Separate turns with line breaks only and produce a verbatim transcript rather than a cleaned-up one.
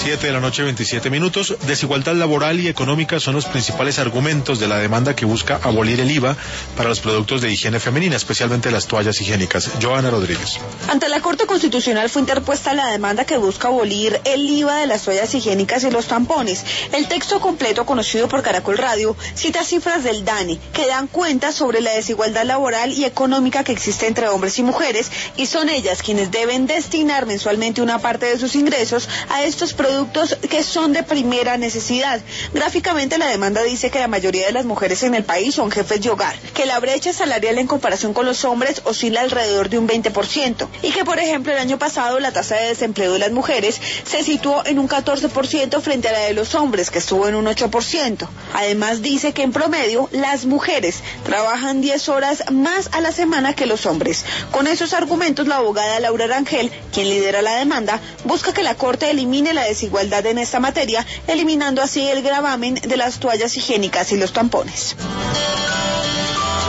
siete de la noche, veintisiete minutos. Desigualdad laboral y económica son los principales argumentos de la demanda que busca abolir el I V A para los productos de higiene femenina, especialmente las toallas higiénicas. Joana Rodríguez.
Ante la Corte Constitucional fue interpuesta la demanda que busca abolir el I V A de las toallas higiénicas y los tampones. El texto completo, conocido por Caracol Radio, cita cifras del DANE que dan cuenta sobre la desigualdad laboral y económica que existe entre hombres y mujeres, y son ellas quienes deben destinar mensualmente una parte de sus ingresos a estos productos que son de primera necesidad. Gráficamente, la demanda dice que la mayoría de las mujeres en el país son jefes de hogar, que la brecha salarial en comparación con los hombres oscila alrededor de un veinte por ciento y que, por ejemplo, el año pasado la tasa de desempleo de las mujeres se situó en un catorce por ciento frente a la de los hombres, que estuvo en un ocho por ciento. Además, dice que en promedio las mujeres trabajan diez horas más a la semana que los hombres. Con esos argumentos, la abogada Laura Rangel, quien lidera la demanda, busca que la Corte elimine la desigualdad en esta materia, eliminando así el gravamen de las toallas higiénicas y los tampones.